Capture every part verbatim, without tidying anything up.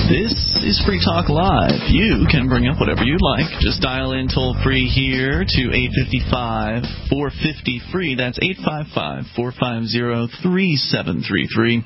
This is Free Talk Live. You can bring up whatever you'd like. Just dial in toll-free here to eight five five, four five zero, free. That's eight five five, four five zero, three seven three three.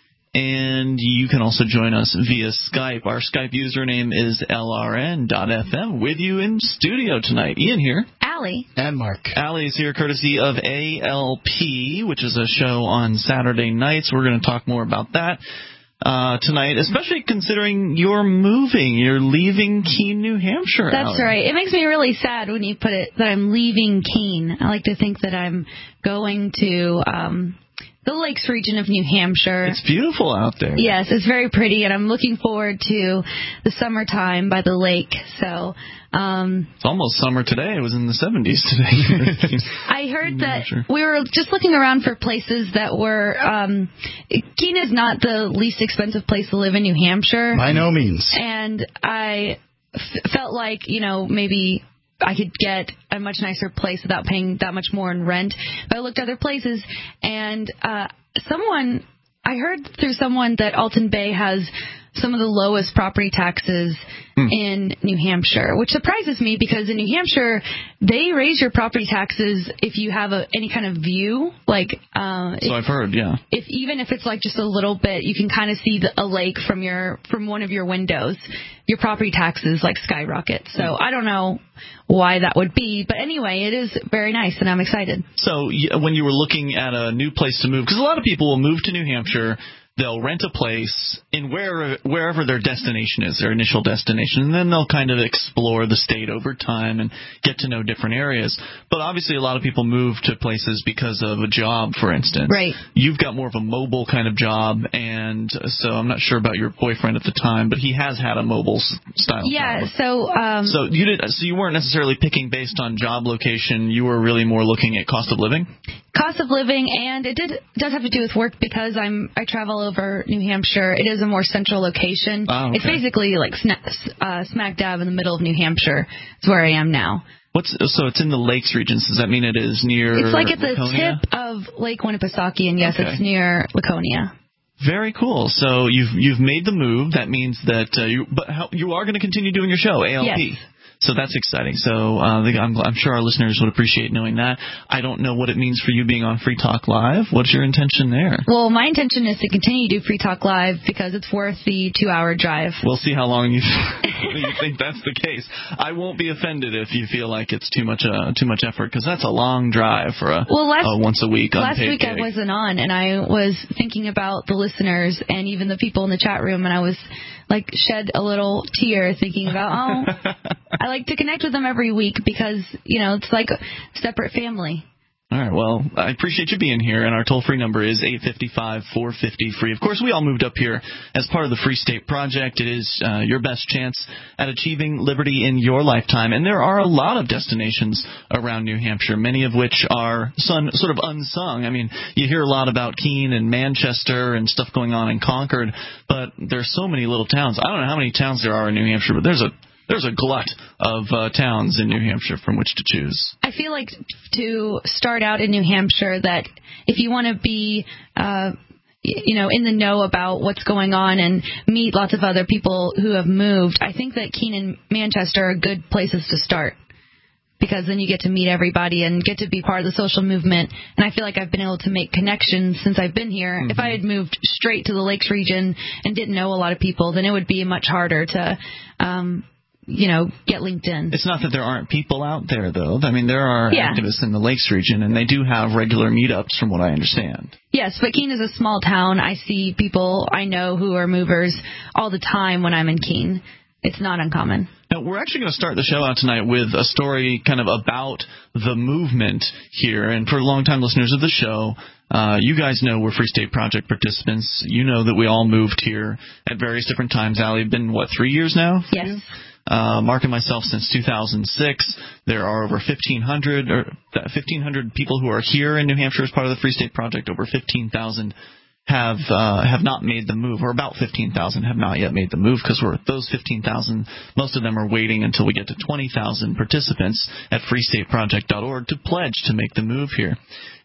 And you can also join us via Skype. Our Skype username is L R N dot F M. With you in studio tonight, Ian here. Allie. And Mark. Allie is here courtesy of A L P, which is a show on Saturday nights. We're going to talk more about that uh, tonight, especially considering you're moving. You're leaving Keene, New Hampshire. That's Allie. right. It makes me really sad when you put it that I'm leaving Keene. I like to think that I'm going to um, the Lakes region of New Hampshire. It's beautiful out there. Yes, it's very pretty, and I'm looking forward to the summertime by the lake. So um, it's almost summer today. It was in the seventies today. I heard that we were just looking around for places that were um, Keene is not the least expensive place to live in New Hampshire. By no means. And I f- felt like, you know, maybe I could get a much nicer place without paying that much more in rent. But I looked at other places, and uh, someone, I heard through someone that Alton Bay has some of the lowest property taxes hmm. in New Hampshire, which surprises me because in New Hampshire, they raise your property taxes if you have a, any kind of view. Like, uh, so if, I've heard, yeah. If even if it's like just a little bit, you can kind of see the, a lake from your from one of your windows. Your property taxes like skyrocket. So hmm. I don't know why that would be, but anyway, it is very nice, and I'm excited. So when you were looking at a new place to move, because a lot of people will move to New Hampshire. They'll rent a place in where, wherever their destination is, their initial destination, and then they'll kind of explore the state over time and get to know different areas. But obviously a lot of people move to places because of a job, for instance. Right. You've got more of a mobile kind of job, and so I'm not sure about your boyfriend at the time, but he has had a mobile style yeah, job. so... Um, so you did, so you weren't necessarily picking based on job location. You were really more looking at cost of living? Cost of living, and it did does have to do with work because I'm I travel over New Hampshire. It is a more central location. Oh, okay. It's basically like sna- uh, smack dab in the middle of New Hampshire. It's where I am now. What's so it's in the Lakes region. Does that mean it is near? It's like at the Laconia? tip of Lake Winnipesaukee, and yes, okay. it's near Laconia. Very cool. So you've you've made the move. That means that uh, you but how, you are going to continue doing your show, A L P. Yes. So that's exciting. So uh, I'm, I'm sure our listeners would appreciate knowing that. I don't know what it means for you being on Free Talk Live. What's your intention there? Well, my intention is to continue to do Free Talk Live because it's worth the two-hour drive. We'll see how long you, you think that's the case. I won't be offended if you feel like it's too much uh, too much effort because that's a long drive for a, well, last, a once a week Last unpaid week gig. I wasn't on, and I was thinking about the listeners and even the people in the chat room, and I was like shed a little tear thinking about, oh, I like to connect with them every week because, you know, it's like a separate family. All right, well, I appreciate you being here, and our toll-free number is eight five five, four five zero, free. Of course, we all moved up here as part of the Free State Project. It is uh, your best chance at achieving liberty in your lifetime, and there are a lot of destinations around New Hampshire, many of which are son, sort of unsung. I mean, you hear a lot about Keene and Manchester and stuff going on in Concord, but there's so many little towns. I don't know how many towns there are in New Hampshire, but there's a There's a glut of uh, towns in New Hampshire from which to choose. I feel like to start out in New Hampshire that if you want to be, uh, you know, in the know about what's going on and meet lots of other people who have moved, I think that Keene and Manchester are good places to start because then you get to meet everybody and get to be part of the social movement. And I feel like I've been able to make connections since I've been here. Mm-hmm. If I had moved straight to the Lakes region and didn't know a lot of people, then it would be much harder to um you know, get LinkedIn. It's not that there aren't people out there, though. I mean, there are yeah. activists in the Lakes region, and they do have regular meetups, from what I understand. Yes, but Keene is a small town. I see people I know who are movers all the time when I'm in Keene. It's not uncommon. Now, we're actually going to start the show out tonight with a story kind of about the movement here. And for longtime listeners of the show, uh, you guys know we're Free State Project participants. You know that we all moved here at various different times. Allie, been, what, three years now? Yes. Uh, Mark and myself since two thousand six. There are over fifteen hundred or fifteen hundred people who are here in New Hampshire as part of the Free State Project. Over fifteen thousand have uh, have not made the move, or about fifteen thousand have not yet made the move, because we're those fifteen thousand, most of them are waiting until we get to twenty thousand participants at free state project dot org to pledge to make the move here.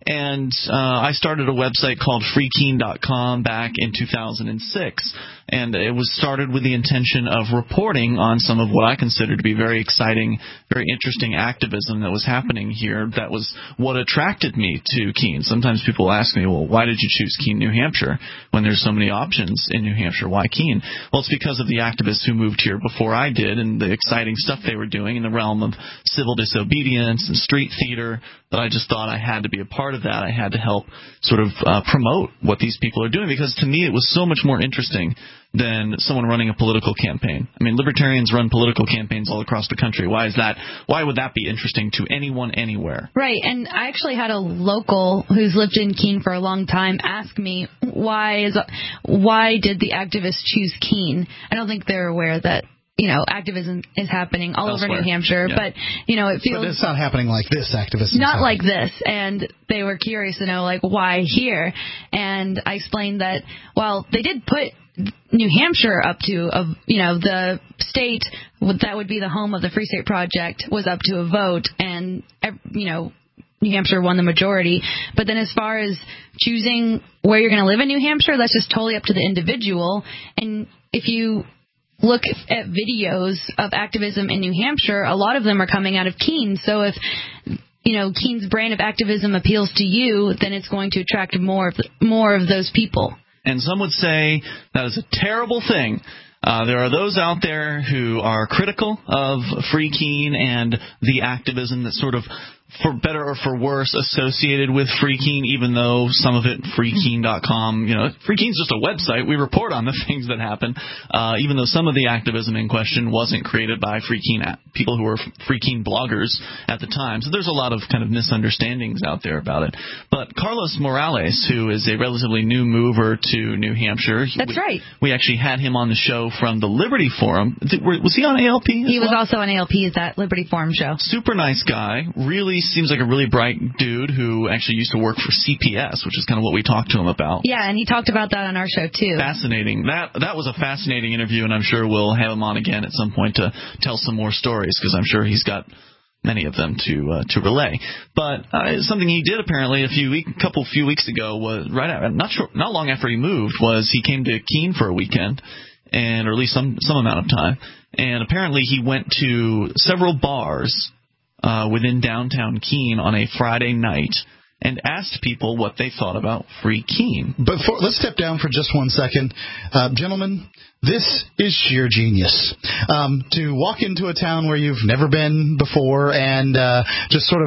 And uh, I started a website called free keene dot com back in two thousand six. And it was started with the intention of reporting on some of what I consider to be very exciting, very interesting activism that was happening here. That was what attracted me to Keene. Sometimes people ask me, well, why did you choose Keene, New Hampshire, when there's so many options in New Hampshire? Why Keene? Well, it's because of the activists who moved here before I did and the exciting stuff they were doing in the realm of civil disobedience and street theater, that I just thought I had to be a part of that. I had to help sort of uh, promote what these people are doing, because to me it was so much more interesting than someone running a political campaign. I mean, libertarians run political campaigns all across the country. Why is that? Why would that be interesting to anyone anywhere? Right, and I actually had a local who's lived in Keene for a long time ask me, why is why did the activists choose Keene? I don't think they're aware that, you know, activism is happening all Elsewhere. over New Hampshire, yeah. but, you know, it feels... But it's not happening like this, activism. Not like this, and they were curious to know, like, why here? And I explained that, well, they did put New Hampshire up to, a, you know, the state that would be the home of the Free State Project was up to a vote, and, you know, New Hampshire won the majority. But then as far as choosing where you're going to live in New Hampshire, that's just totally up to the individual. And if you look at videos of activism in New Hampshire, a lot of them are coming out of Keene. So if, you know, Keene's brand of activism appeals to you, then it's going to attract more of the, more of those people. And some would say that is a terrible thing. Uh, there are those out there who are critical of Free Keene and the activism that sort of, for better or for worse, associated with Free Keene, even though some of it, free keene dot com, you know, Free Keene's just a website. We report on the things that happen, uh, even though some of the activism in question wasn't created by Free Keene, people who were Free Keene bloggers at the time. So there's a lot of kind of misunderstandings out there about it. But Carlos Morales, who is a relatively new mover to New Hampshire. That's we, right. We actually had him on the show from the Liberty Forum. Was he on A L P? He was well? also on A L P at that Liberty Forum show. Super nice guy. Really seems like a really bright dude who actually used to work for C P S, which is kind of what we talked to him about. Yeah, and he talked about that on our show, too. Fascinating. That that was a fascinating interview, and I'm sure we'll have him on again at some point to tell some more stories, because I'm sure he's got many of them to uh, to relay. But uh, something he did apparently a few week, couple few weeks ago was right after, not sure, not long after he moved, was he came to Keene for a weekend, and or at least some some amount of time, and apparently he went to several bars uh, within downtown Keene on a Friday night and asked people what they thought about Free Keene. Before, let's step down for just one second. Uh, gentlemen, this is sheer genius. Um, to walk into a town where you've never been before and uh, just sort of,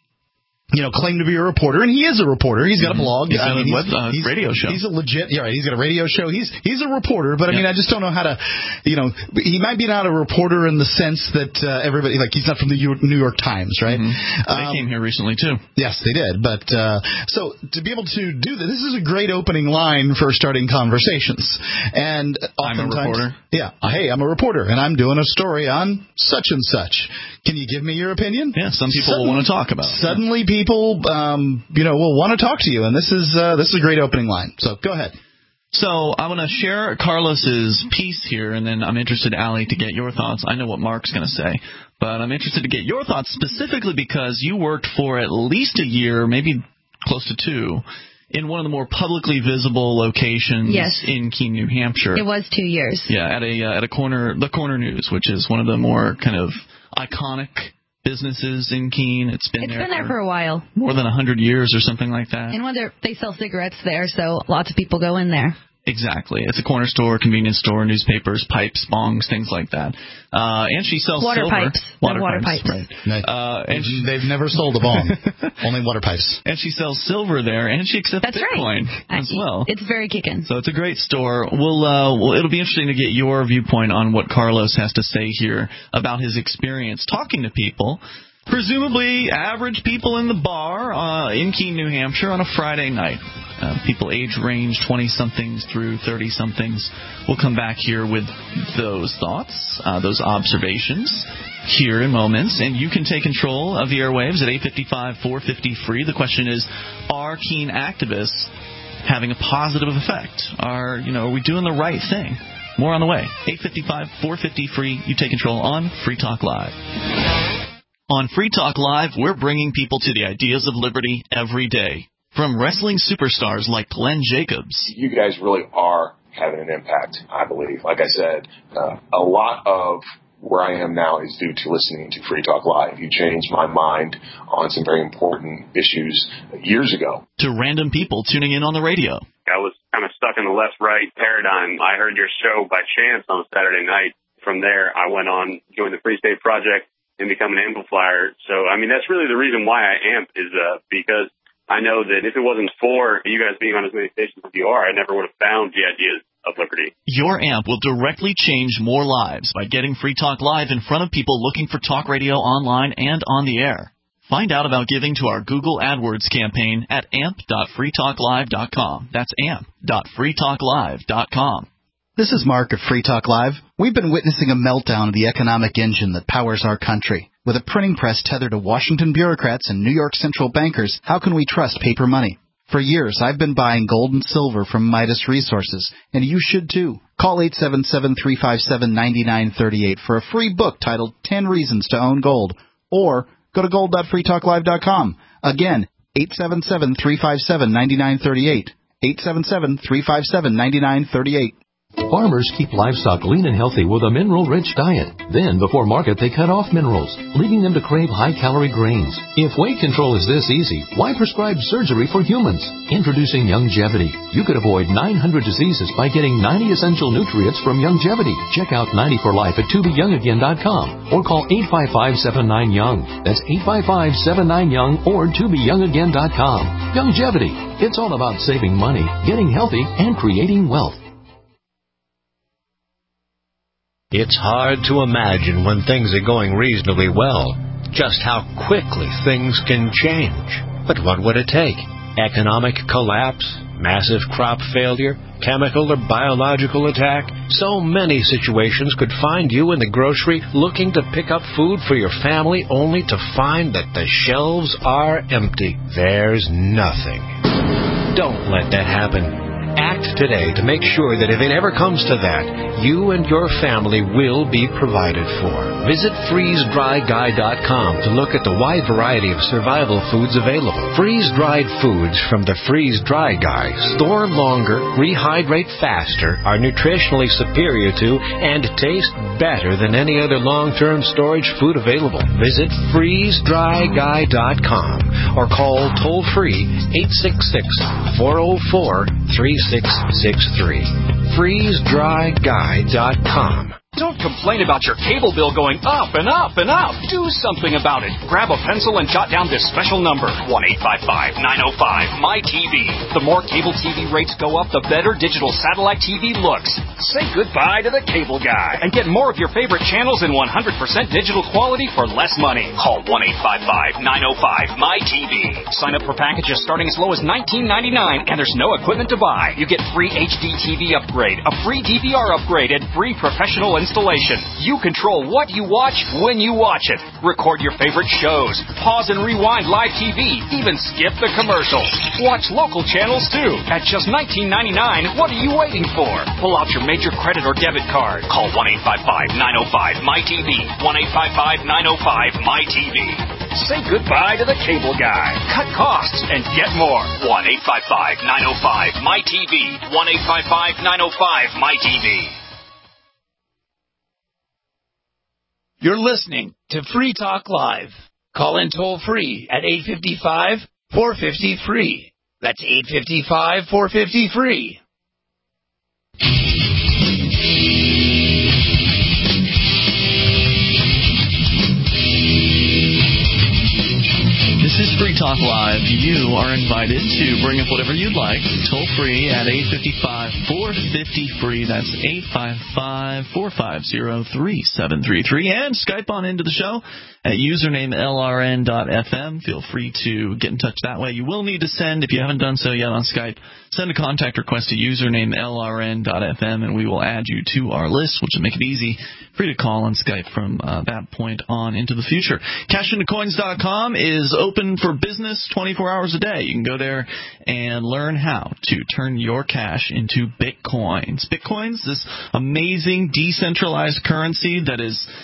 you know, claim to be a reporter, and he is a reporter. He's got a blog. He's I got mean, a web, he's, uh, he's, radio show. He's a legit, yeah, right, he's got a radio show. He's he's a reporter, but I yeah. mean, I just don't know how to, you know, he might be not a reporter in the sense that uh, everybody, like, he's not from the New York Times, right? Mm-hmm. Um, they came here recently, too. Yes, they did. But uh, so to be able to do this, this is a great opening line for starting conversations. And I'm a reporter. Yeah. Hey, I'm a reporter, and I'm doing a story on such and such. Can you give me your opinion? Yeah, some people Sudden, will want to talk about it. Suddenly yeah. people, um, you know, will want to talk to you, and this is uh, this is a great opening line. So go ahead. So I'm going to share Carlos's piece here, and then I'm interested, Allie, to get your thoughts. I know what Mark's going to say, but I'm interested to get your thoughts specifically because you worked for at least a year, maybe close to two, in one of the more publicly visible locations yes. in Keene, New Hampshire. It was two years. Yeah, at a uh, at a corner, the Corner News, which is one of the more kind of iconic businesses in Keene. It's been it's there. It's been there for, for a while. More than a hundred years or something like that. And whether they sell cigarettes there, so lots of people go in there. Exactly. It's a corner store, convenience store, newspapers, pipes, bongs, things like that. Uh, and she sells water silver. Pipes. Water, water pipes. pipes. Right. Uh, and she, they've never sold a bong. Only water pipes. And she sells silver there, and she accepts That's Bitcoin right. as well. It's very kicking. So it's a great store. We'll, uh, well, it'll be interesting to get your viewpoint on what Carlos has to say here about his experience talking to people. Presumably average people in the bar uh, in Keene, New Hampshire on a Friday night. Uh, people age range twenty-somethings through thirty-somethings. We'll come back here with those thoughts, uh, those observations here in moments. And you can take control of the airwaves at eight five five, four five zero, free. The question is, are Keene activists having a positive effect? Are, you know, are we doing the right thing? More on the way. eight five five, four five zero, free. You take control on Free Talk Live. On Free Talk Live, we're bringing people to the ideas of liberty every day. From wrestling superstars like Glenn Jacobs. You guys really are having an impact, I believe. Like I said, uh, a lot of where I am now is due to listening to Free Talk Live. You changed my mind on some very important issues years ago. To random people tuning in on the radio. I was kind of stuck in the left-right paradigm. I heard your show by chance on a Saturday night. From there, I went on, joined the Free State Project, and become an amplifier. So, I mean, that's really the reason why I amp is uh, because I know that if it wasn't for you guys being on as many stations as you are, I never would have found the ideas of liberty. Your amp will directly change more lives by getting Free Talk Live in front of people looking for talk radio online and on the air. Find out about giving to our Google AdWords campaign at amp dot free talk live dot com. That's amp dot free talk live dot com. This is Mark of Free Talk Live. We've been witnessing a meltdown of the economic engine that powers our country. With a printing press tethered to Washington bureaucrats and New York central bankers, how can we trust paper money? For years, I've been buying gold and silver from Midas Resources, and you should too. Call eight seven seven, three five seven, nine nine three eight for a free book titled ten Reasons to Own Gold, or go to gold dot free talk live dot com. Again, eight seven seven, three five seven, nine nine three eight, eight seven seven, three five seven, nine nine three eight. Farmers keep livestock lean and healthy with a mineral-rich diet. Then, before market, they cut off minerals, leading them to crave high-calorie grains. If weight control is this easy, why prescribe surgery for humans? Introducing Youngevity. You could avoid nine hundred diseases by getting ninety essential nutrients from Youngevity. Check out ninety for life at to be young again dot com or call eight five five, seven nine, young. That's eight five five, seven nine, young or to be young again dot com. Youngevity. It's all about saving money, getting healthy, and creating wealth. It's hard to imagine when things are going reasonably well, just how quickly things can change. But what would it take? Economic collapse? Massive crop failure? Chemical or biological attack? So many situations could find you in the grocery looking to pick up food for your family only to find that the shelves are empty. There's nothing. Don't let that happen. Act today to make sure that if it ever comes to that, you and your family will be provided for. Visit freeze dry guy dot com to look at the wide variety of survival foods available. Freeze-dried foods from the Freeze Dry Guy store longer, rehydrate faster, are nutritionally superior to, and taste better than any other long-term storage food available. Visit freeze dry guy dot com or call toll-free eight six six, four oh four, three six six three. freeze dry guy dot com. Don't complain about your cable bill going up and up and up. Do something about it. Grab a pencil and jot down this special number, one eight five five, nine oh five, M Y T V. The more cable T V rates go up, the better digital satellite T V looks. Say goodbye to the cable guy and get more of your favorite channels in one hundred percent digital quality for less money. Call one eight five five, nine oh five, M Y T V. Sign up for packages starting as low as nineteen ninety-nine, and there's no equipment to buy. You get free H D T V upgrade, a free D V R upgrade, and free professional installation. You control what you watch when you watch it. Record your favorite shows. Pause and rewind live T V. Even skip the commercials. Watch local channels too. At just nineteen ninety-nine, what are you waiting for? Pull out your major credit or debit card. Call one eight five five, nine oh five, M Y T V. one eight five five, nine oh five, M Y T V. Say goodbye to the cable guy. Cut costs and get more. one eight five five, nine oh five, M Y T V. one eight five five, nine oh five, M Y T V. You're listening to Free Talk Live. Call in toll free at eight five five, four five zero, free. That's eight five five, four five zero, free. This is Free Talk Live. You are invited to bring up whatever you'd like, toll free at eight five five, four five zero, free. That's eight five five, four five zero, three seven three three. And Skype on into the show at username L R N dot F M. Feel free to get in touch that way. You will need to send, if you haven't done so yet on Skype, send a contact request to username L R N dot F M, and we will add you to our list, which will make it easy for you to call on Skype from uh, that point on into the future. cash into coins dot com is open for business twenty-four hours a day. You can go there and learn how to turn your cash into Bitcoins. Bitcoins, this amazing decentralized currency that is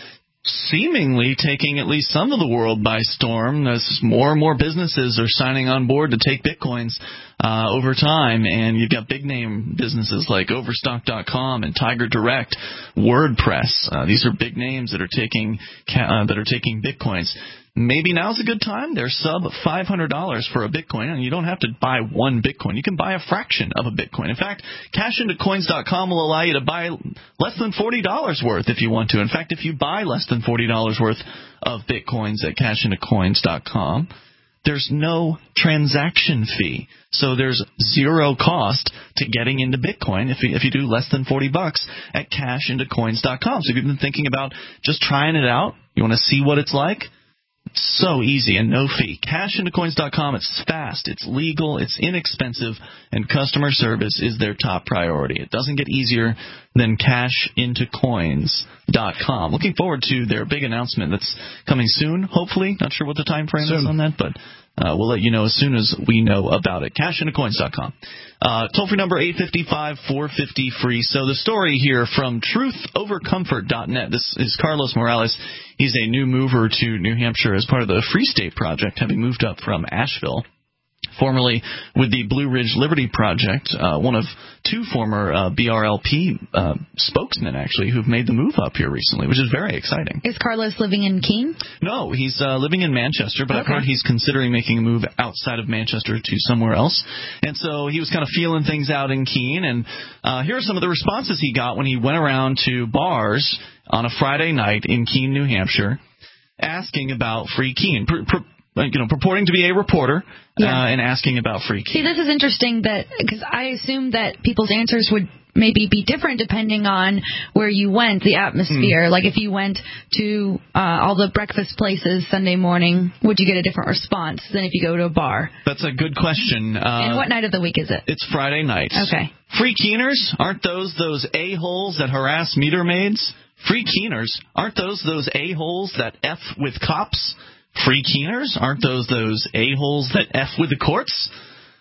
seemingly taking at least some of the world by storm, as more and more businesses are signing on board to take Bitcoins uh, over time. And you've got big-name businesses like Overstock dot com and Tiger Direct, WordPress. Uh, these are big names that are taking uh, that are taking Bitcoins. Maybe now's a good time. They're sub five hundred dollars for a Bitcoin, and you don't have to buy one Bitcoin. You can buy a fraction of a Bitcoin. In fact, cash into coins dot com will allow you to buy less than forty dollars worth if you want to. In fact, if you buy less than forty dollars worth of Bitcoins at cash into coins dot com, there's no transaction fee. So there's zero cost to getting into Bitcoin if you, if you do less than forty bucks at cash into coins dot com. So if you've been thinking about just trying it out, you want to see what it's like, it's so easy and no fee. cash into coins dot com, it's fast, it's legal, it's inexpensive, and customer service is their top priority. It doesn't get easier than cash into coins dot com. Looking forward to their big announcement that's coming soon, hopefully. Not sure what the time frame soon. is on that, but uh, we'll let you know as soon as we know about it. cash into coins dot com. Uh, toll-free number eight five five, four five zero, free. So the story here from truth over comfort dot net. This is Carlos Morales. He's a new mover to New Hampshire as part of the Free State Project, having moved up from Asheville. Formerly with the Blue Ridge Liberty Project, uh, one of two former uh, B R L P uh, spokesmen, actually, who've made the move up here recently, which is very exciting. Is Carlos living in Keene? No, he's uh, living in Manchester, but okay. I've heard he's considering making a move outside of Manchester to somewhere else. And so he was kind of feeling things out in Keene. And uh, here are some of the responses he got when he went around to bars on a Friday night in Keene, New Hampshire, asking about free Keene. Pr- pr- You know, purporting to be a reporter yeah. uh, and asking about free Keene. See, this is interesting that because I assumed that people's answers would maybe be different depending on where you went, the atmosphere. Mm. Like if you went to uh, all the breakfast places Sunday morning, would you get a different response than if you go to a bar? That's a good question. Uh, and what night of the week is it? It's Friday night. Okay. Free Keeners, aren't those those a-holes that harass meter maids? Free Keeners, aren't those those a-holes that F with cops? Free Keeners, aren't those those a-holes that F with the courts?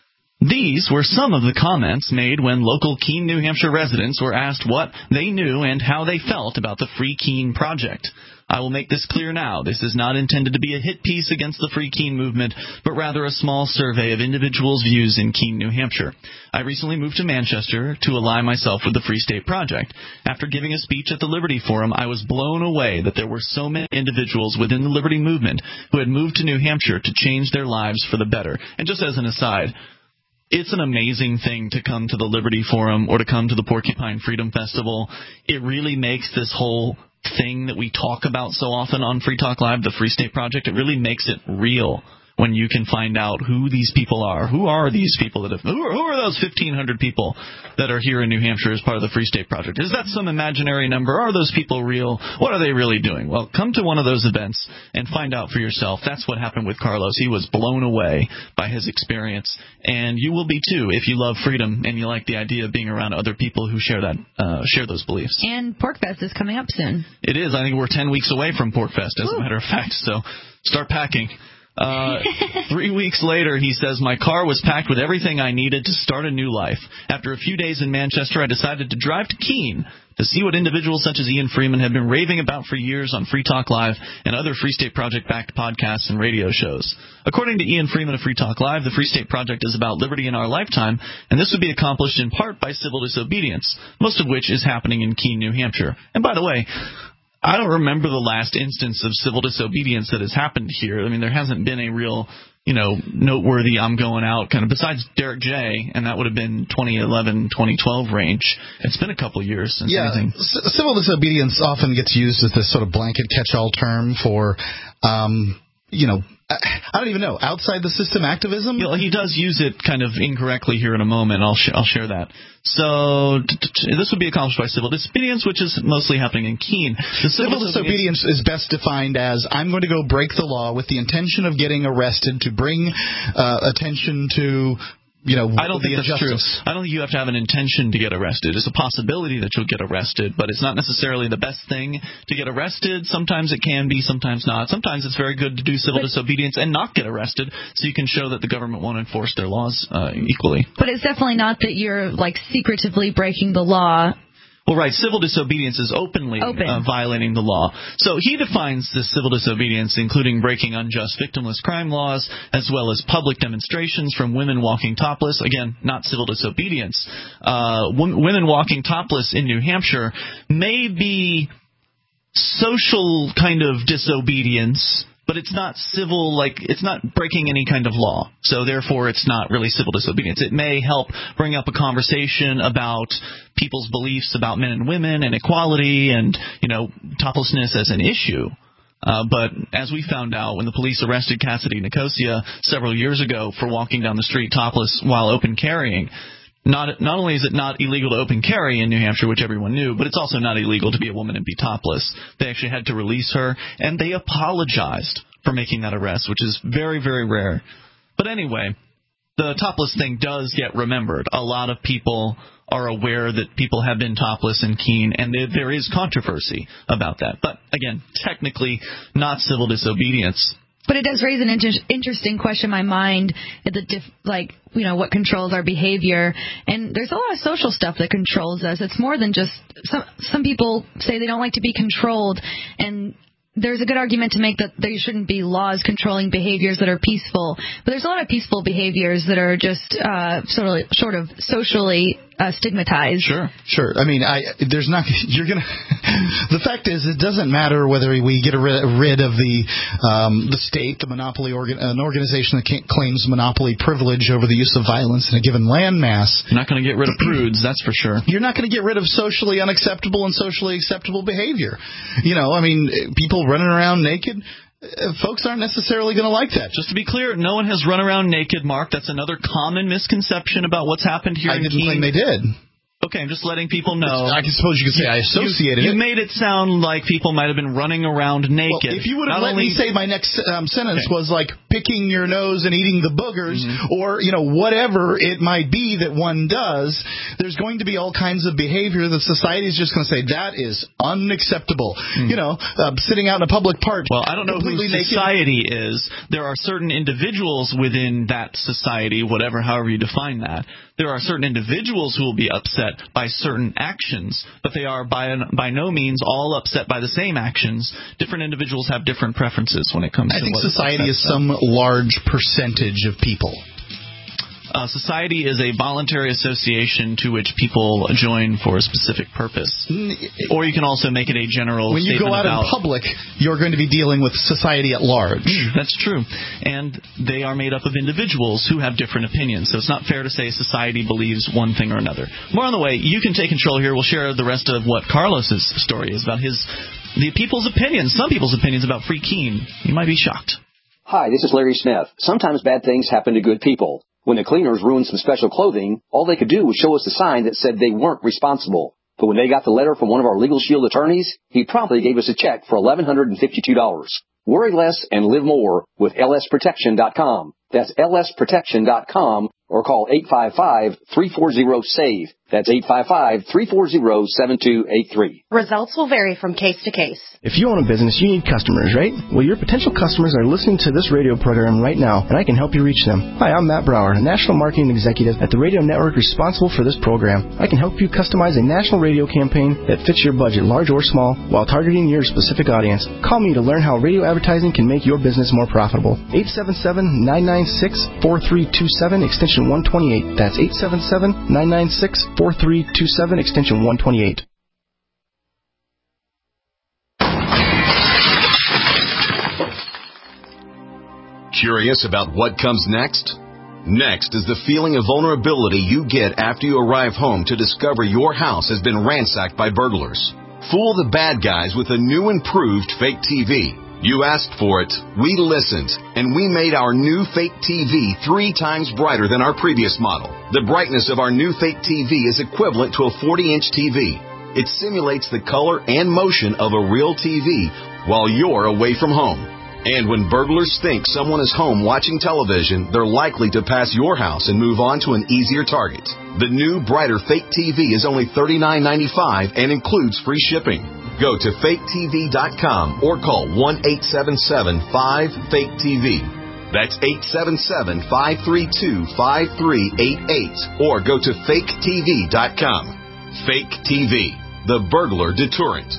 These were some of the comments made when local Keene, New Hampshire residents were asked what they knew and how they felt about the Free Keene project. I will make this clear now. This is not intended to be a hit piece against the Free Keene movement, but rather a small survey of individuals' views in Keene, New Hampshire. I recently moved to Manchester to ally myself with the Free State Project. After giving a speech at the Liberty Forum, I was blown away that there were so many individuals within the Liberty movement who had moved to New Hampshire to change their lives for the better. And just as an aside, it's an amazing thing to come to the Liberty Forum or to come to the Porcupine Freedom Festival. It really makes this whole thing that we talk about so often on Free Talk Live, the Free State Project, it really makes it real when you can find out who these people are. Who are these people that have, who are, who are those fifteen hundred people that are here in New Hampshire as part of the Free State Project? Is that some imaginary number? Are those people real? What are they really doing? Well, come to one of those events and find out for yourself. That's what happened with Carlos. He was blown away by his experience, and you will be too if you love freedom and you like the idea of being around other people who share that, uh, share those beliefs. And PorcFest is coming up soon. It is. I think we're ten weeks away from PorcFest, as Ooh. a matter of fact. So start packing. Uh, three weeks later, he says, my car was packed with everything I needed to start a new life. After a few days in Manchester, I decided to drive to Keene to see what individuals such as Ian Freeman have been raving about for years on Free Talk Live and other Free State Project-backed podcasts and radio shows. According to Ian Freeman of Free Talk Live, the Free State Project is about liberty in our lifetime, and this would be accomplished in part by civil disobedience, most of which is happening in Keene, New Hampshire. And by the way, I don't remember the last instance of civil disobedience that has happened here. I mean, there hasn't been a real, you know, noteworthy I'm going out kind of, besides Derek J., and that would have been twenty eleven, twenty twelve range. It's been a couple of years since yeah, anything. C- civil disobedience often gets used as this sort of blanket catch-all term for, um, you know, I don't even know, outside the system activism? You know, he does use it kind of incorrectly here in a moment. I'll, sh- I'll share that. So t- t- this would be accomplished by civil disobedience, which is mostly happening in Keene. The civil, civil disobedience is best defined as I'm going to go break the law with the intention of getting arrested to bring uh, attention to... You know, I don't think that's true. I don't think you have to have an intention to get arrested. It's a possibility that you'll get arrested, but it's not necessarily the best thing to get arrested. Sometimes it can be, sometimes not. Sometimes it's very good to do civil but, disobedience and not get arrested so you can show that the government won't enforce their laws uh, equally. But it's definitely not that you're, like, secretively breaking the law. Well, right. Civil disobedience is openly Open. uh, violating the law. So he defines this civil disobedience, including breaking unjust victimless crime laws, as well as public demonstrations from women walking topless. Again, not civil disobedience. Uh, w- women walking topless in New Hampshire may be social kind of disobedience, but it's not civil, like, it's not breaking any kind of law. So therefore, it's not really civil disobedience. It may help bring up a conversation about people's beliefs about men and women and equality and, you know, toplessness as an issue. Uh, but as we found out when the police arrested Cassidy Nicosia several years ago for walking down the street topless while open carrying, Not not only is it not illegal to open carry in New Hampshire, which everyone knew, but it's also not illegal to be a woman and be topless. They actually had to release her, and they apologized for making that arrest, which is very, very rare. But anyway, the topless thing does get remembered. A lot of people are aware that people have been topless in Keene, and there, there is controversy about that. But again, technically not civil disobedience. But it does raise an inter- interesting question in my mind, the diff- like, you know, what controls our behavior. And there's a lot of social stuff that controls us. It's more than just some some people say they don't like to be controlled, and there's a good argument to make that there shouldn't be laws controlling behaviors that are peaceful. But there's a lot of peaceful behaviors that are just uh, sort of sort of socially uh, stigmatized. Sure, sure. I mean, I there's not you're gonna. The fact is, it doesn't matter whether we get rid, rid of the um, the state, the monopoly organ, an organization that claims monopoly privilege over the use of violence in a given landmass. You're not going to get rid of prudes, that's for sure. You're not going to get rid of socially unacceptable and socially acceptable behavior. You know, I mean, people running around naked. Uh, folks aren't necessarily going to like that. Just to be clear, no one has run around naked, Mark. That's another common misconception about what's happened here I in didn't Keene. claim they did. Okay, I'm just letting people know. I suppose you could say I associated you, you it. You made it sound like people might have been running around naked. Well, if you would have Not let only... me say my next um, sentence okay. was like picking your nose and eating the boogers, mm-hmm. or, you know, whatever it might be that one does, there's going to be all kinds of behavior that society is just going to say, that is unacceptable. Mm-hmm. You know, uh, sitting out in a public park. Well, I don't know who society naked. is. There are certain individuals within that society, whatever, however you define that. There are certain individuals who will be upset by certain actions, but they are by by no means all upset by the same actions. Different individuals have different preferences when it comes I to think what society is some large percentage of people. Uh, society is a voluntary association to which people join for a specific purpose. Or you can also make it a general when you statement go out about, in public, you're going to be dealing with society at large. That's true. And they are made up of individuals who have different opinions. So it's not fair to say society believes one thing or another. More on the way. You can take control here. We'll share the rest of what Carlos's story is about his the people's opinions, some people's opinions about Free Keene. You might be shocked. Hi, this is Larry Smith. Sometimes bad things happen to good people. When the cleaners ruined some special clothing, all they could do was show us a sign that said they weren't responsible. But when they got the letter from one of our Legal Shield attorneys, he promptly gave us a check for eleven fifty-two dollars. Worry less and live more with L S protection dot com. That's L S protection dot com or call eight five five, three four zero, S A V E. That's eight five five, three four zero, seven two eight three. Results will vary from case to case. If you own a business, you need customers, right? Well, your potential customers are listening to this radio program right now, and I can help you reach them. Hi, I'm Matt Brower, National Marketing Executive at the radio network responsible for this program. I can help you customize a national radio campaign that fits your budget, large or small, while targeting your specific audience. Call me to learn how radio advertising can make your business more profitable. eight seven seven, nine nine six, four three two seven, extension one twenty-eight. That's eight seven seven, nine nine six, four three two seven, extension one twenty-eight. Curious about what comes next? Next is the feeling of vulnerability you get after you arrive home to discover your house has been ransacked by burglars. Fool the bad guys with a new improved fake T V. You asked for it, we listened, and we made our new fake T V three times brighter than our previous model. The brightness of our new fake T V is equivalent to a forty-inch T V. It simulates the color and motion of a real T V while you're away from home. And when burglars think someone is home watching television, they're likely to pass your house and move on to an easier target. The new, brighter fake T V is only thirty-nine ninety-five and includes free shipping. Go to fake T V dot com or call one eight seven seven, five, fake T V. That's eight seven seven, five three two, five three eight eight or go to fake T V dot com. Fake T V, the burglar deterrent.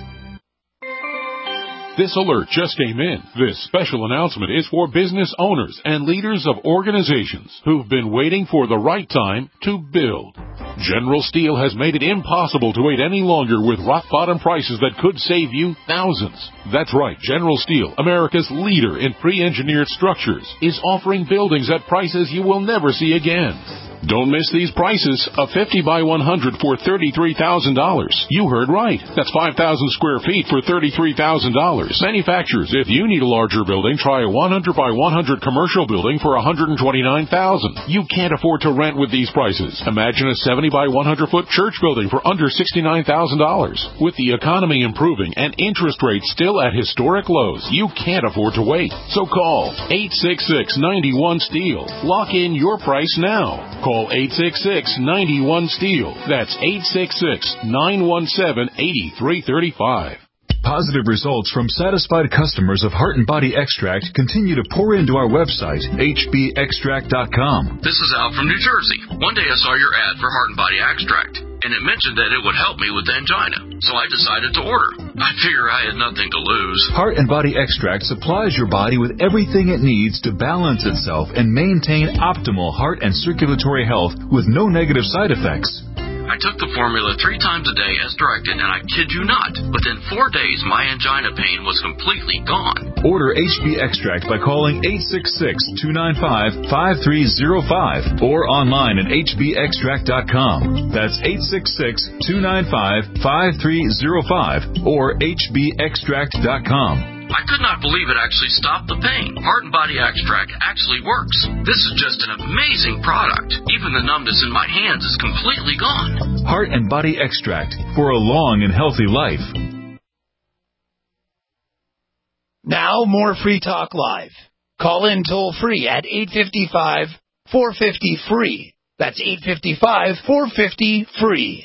This alert just came in. This special announcement is for business owners and leaders of organizations who've been waiting for the right time to build. General Steel has made it impossible to wait any longer with rock-bottom prices that could save you thousands. That's right, General Steel, America's leader in pre-engineered structures, is offering buildings at prices you will never see again. Don't miss these prices. A fifty by one hundred for thirty-three thousand dollars. You heard right. That's five thousand square feet for thirty-three thousand dollars. Manufacturers, if you need a larger building, try a one hundred by one hundred commercial building for one hundred twenty-nine thousand dollars. You can't afford to rent with these prices. Imagine a seventy by one hundred foot church building for under sixty-nine thousand dollars. With the economy improving and interest rates still at historic lows, you can't afford to wait. So call eight six six, nine one, STEEL. Lock in your price now. Call eight six six, nine one, STEEL. That's eight six six, nine one seven, eight three three five. Positive results from satisfied customers of Heart and Body Extract continue to pour into our website, H B extract dot com. This is Al from New Jersey. One day I saw your ad for Heart and Body Extract, and it mentioned that it would help me with angina, so I decided to order. I figure I had nothing to lose. Heart and Body Extract supplies your body with everything it needs to balance itself and maintain optimal heart and circulatory health with no negative side effects. I took the formula three times a day as directed, and I kid you not, within four days my angina pain was completely gone. Order H B Extract by calling eight six six, two nine five, five three zero five or online at H B extract dot com. That's eight six six, two nine five, five three zero five or H B extract dot com. I could not believe it actually stopped the pain. Heart and Body Extract actually works. This is just an amazing product. Even the numbness in my hands is completely gone. Heart and Body Extract for a long and healthy life. Now more Free Talk Live. Call in toll free at eight five five, four five zero, free. That's eight five five, four five zero, free.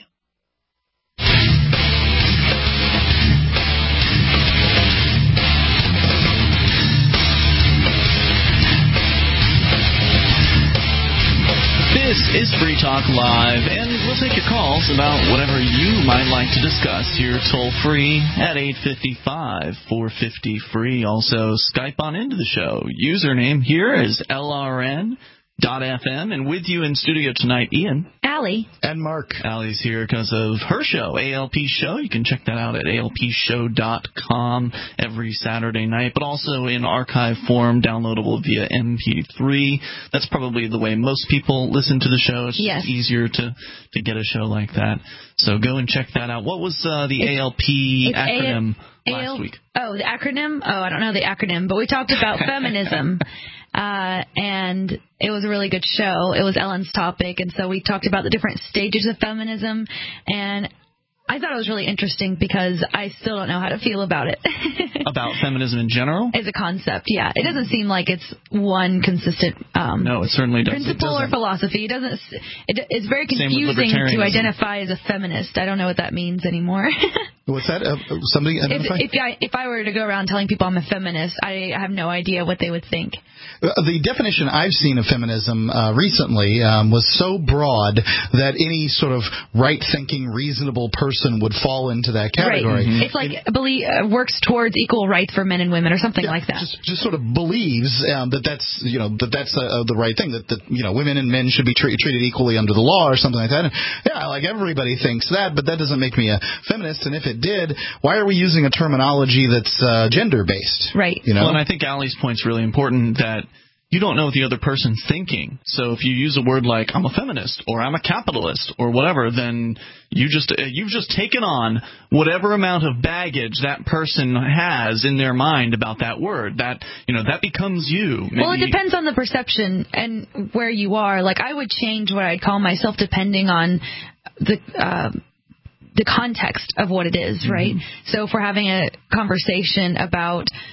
This is Free Talk Live, and we'll take your calls about whatever you might like to discuss here toll-free at eight five five, four five zero, free. Also, Skype on into the show. Username here is L R N dot F M, and with you in studio tonight, Ian. Allie. And Mark. Allie's here because of her show, A L P Show. You can check that out at A L P show dot com every Saturday night, but also in archive form, downloadable via M P three. That's probably the way most people listen to the show. It's yes. just easier to, to get a show like that. So go and check that out. What was uh, the it's, A L P acronym A- last A- week? Oh, the acronym? Oh, I don't know the acronym, but we talked about feminism. Uh, and it was a really good show. It was Ellen's topic, and so we talked about the different stages of feminism, and I thought it was really interesting because I still don't know how to feel about it. About feminism in general? As a concept, yeah. It doesn't seem like it's one consistent um, no, it certainly doesn't. principle it doesn't. or philosophy. It doesn't. It, it's very confusing to identify as a feminist. I don't know what that means anymore. What's that? Uh, somebody identify? If, if, I, if I were to go around telling people I'm a feminist, I have no idea what they would think. Uh, the definition I've seen of feminism uh, recently um, was so broad that any sort of right-thinking, reasonable person would fall into that category. Right. Mm-hmm. It's like it, believe, uh, works towards equal rights for men and women, or something yeah, like that. Just, just sort of believes um, that that's you know that that's uh, the right thing. That, that you know women and men should be tre- treated equally under the law, or something like that. And, yeah, like everybody thinks that, but that doesn't make me a feminist. And if it did, why are we using a terminology that's uh, gender-based? Right. You know? Well, and I think Allie's point's really important that you don't know what the other person's thinking. So if you use a word like I'm a feminist or I'm a capitalist or whatever, then you just uh, you've just taken on whatever amount of baggage that person has in their mind about that word. That you know that becomes you. Maybe. Well, it depends on the perception and where you are. Like I would change what I'd call myself depending on the. Uh, the context of what it is, right? Mm-hmm. So if we're having a conversation about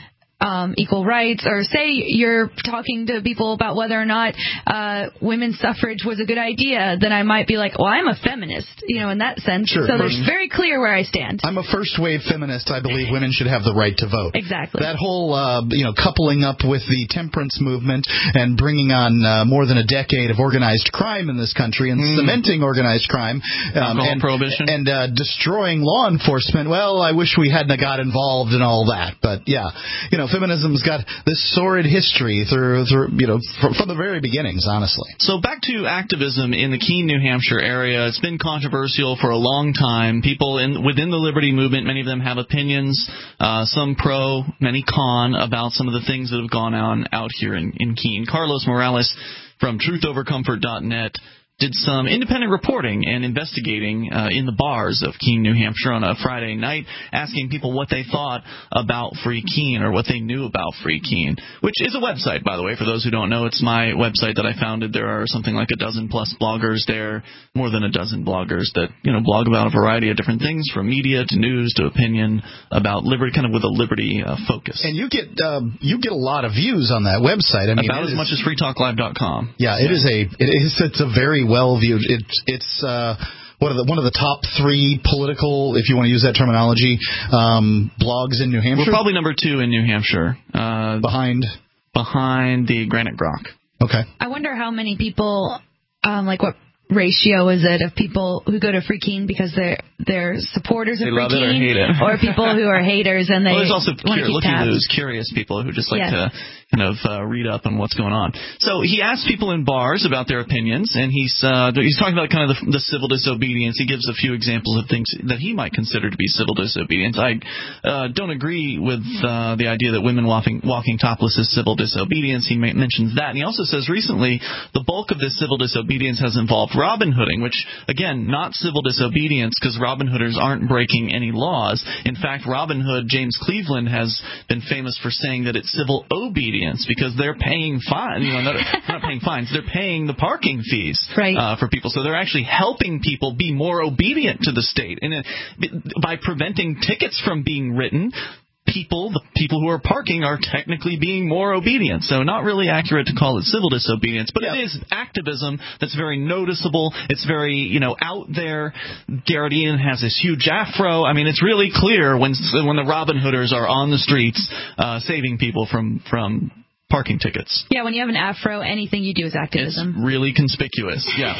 um, equal rights, or say you're talking to people about whether or not uh, women's suffrage was a good idea, then I might be like, well, I'm a feminist, you know, in that sense. Sure. So there's very clear where I stand. I'm a first-wave feminist. I believe women should have the right to vote. Exactly. That whole, uh, you know, coupling up with the temperance movement and bringing on uh, more than a decade of organized crime in this country and mm. cementing organized crime um, and prohibition and uh, destroying law enforcement. Well, I wish we hadn't got involved in all that, but yeah, you know, feminism's got this sordid history through, through you know, from, from the very beginnings, honestly. So back to activism in the Keene, New Hampshire area. It's been controversial for a long time. People in within the liberty movement, many of them have opinions, uh, some pro, many con, about some of the things that have gone on out here in, in Keene. Carlos Morales from truth over comfort dot net did some independent reporting and investigating uh, in the bars of Keene, New Hampshire on a Friday night, asking people what they thought about Free Keene or what they knew about Free Keene, which is a website, by the way. For those who don't know, it's my website that I founded. There are something like a dozen plus bloggers there, more than a dozen bloggers that, you know, blog about a variety of different things, from media to news to opinion, about liberty, kind of with a liberty uh, focus. And you get um, you get a lot of views on that website. I mean, about as is, much as free talk live dot com. Yeah, it yeah. is a it is it's a very well viewed. It's it's uh, one of the one of the top three political, if you want to use that terminology, um, blogs in New Hampshire. We're probably number two in New Hampshire, uh, behind behind the Granite Grok. Okay. I wonder how many people, um, like what ratio is it of people who go to Free Keene because they're they're supporters of they Free love Keene, it or hate it, or people who are haters and they well, there's also want to keep looky-loos, curious people who just like yes. to kind of uh, read up on what's going on. So he asked people in bars about their opinions, and he's uh, he's talking about kind of the, the civil disobedience. He gives a few examples of things that he might consider to be civil disobedience. I uh, don't agree with uh, the idea that women walking walking topless is civil disobedience. He may, mentions that, and he also says recently the bulk of this civil disobedience has involved Robin Hooding, which again, not civil disobedience, because Robin Hooders aren't breaking any laws. In fact, Robin Hood, James Cleveland, has been famous for saying that it's civil obedience because they're paying fines. You know, they're not paying fines; they're paying the parking fees right. uh, for people. So they're actually helping people be more obedient to the state, and it, by preventing tickets from being written. People, the people who are parking, are technically being more obedient. So not really accurate to call it civil disobedience, but yeah. it is activism that's very noticeable. It's very, you know, out there. Garrett Ian has this huge afro. I mean, it's really clear when when the Robin Hooders are on the streets uh, saving people from from parking tickets. Yeah, when you have an afro, anything you do is activism. It's really conspicuous. Yeah.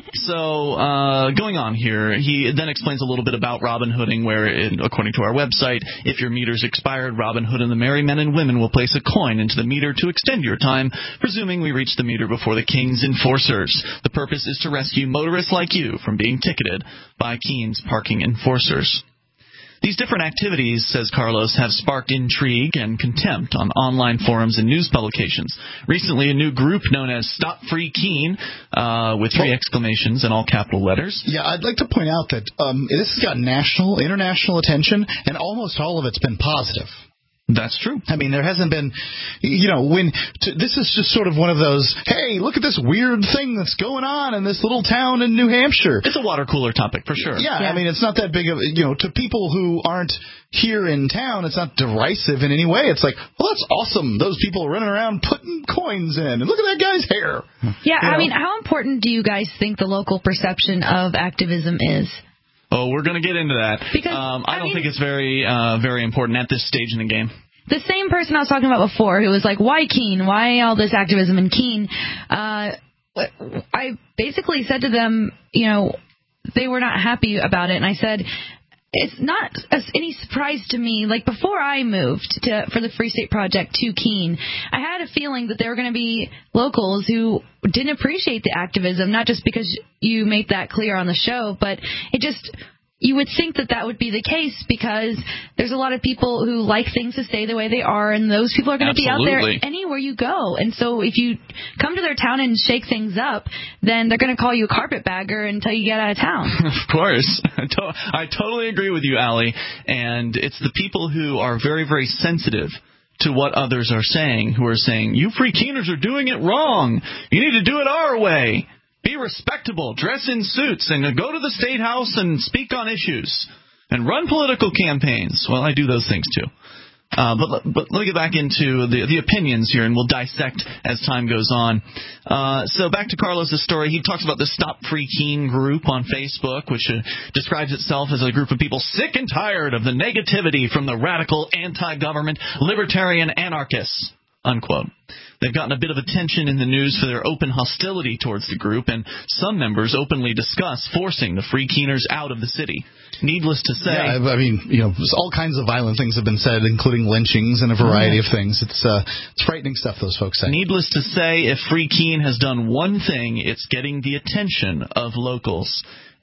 So, uh, going on here, he then explains a little bit about Robin Hooding, where, it, according to our website, if your meter's expired, Robin Hood and the merry men and women will place a coin into the meter to extend your time, presuming we reach the meter before the King's enforcers. The purpose is to rescue motorists like you from being ticketed by Keene's parking enforcers. These different activities, says Carlos, have sparked intrigue and contempt on online forums and news publications. Recently, a new group known as Stop Free Keene, uh, with three exclamations and all capital letters. Yeah, I'd like to point out that um, this has got national, international attention, and almost all of it's been positive. That's true. I mean, there hasn't been, you know, when to, this is just sort of one of those, hey, look at this weird thing that's going on in this little town in New Hampshire. It's a water cooler topic for sure. Yeah, yeah. I mean, it's not that big of, you know, to people who aren't here in town, it's not derisive in any way. It's like, well, that's awesome. Those people are running around putting coins in, and look at that guy's hair. Yeah, you I know? mean, how important do you guys think the local perception of activism is? Oh, we're going to get into that. Because, um, I, I don't mean, think it's very, uh, very important at this stage in the game. The same person I was talking about before, who was like, why Keene? Why all this activism in Keene? Uh, I basically said to them, you know, they were not happy about it. And I said, it's not any surprise to me. Like, before I moved to for the Free State Project to Keene, I had a feeling that there were going to be locals who didn't appreciate the activism, not just because you made that clear on the show, but it just... You would think that that would be the case because there's a lot of people who like things to stay the way they are, and those people are going to be out there anywhere you go. And so if you come to their town and shake things up, then they're going to call you a carpetbagger until you get out of town. Of course. I, to- I totally agree with you, Allie. And it's the people who are very, very sensitive to what others are saying, who are saying, you Free Keeners are doing it wrong. You need to do it our way. Be respectable, dress in suits, and go to the State House and speak on issues, and run political campaigns. Well, I do those things too. Uh, but, but let me get back into the, the opinions here, and we'll dissect as time goes on. Uh, so back to Carlos's story. He talks about the Stop Free Keene group on Facebook, which uh, describes itself as a group of people sick and tired of the negativity from the radical, anti-government, libertarian anarchists, unquote. They've gotten a bit of attention in the news for their open hostility towards the group, and some members openly discuss forcing the Free Keeners out of the city. Needless to say... Yeah, I mean, you know, all kinds of violent things have been said, including lynchings and a variety mm-hmm. of things. It's uh, it's frightening stuff those folks say. Needless to say, if Free Keene has done one thing, it's getting the attention of locals.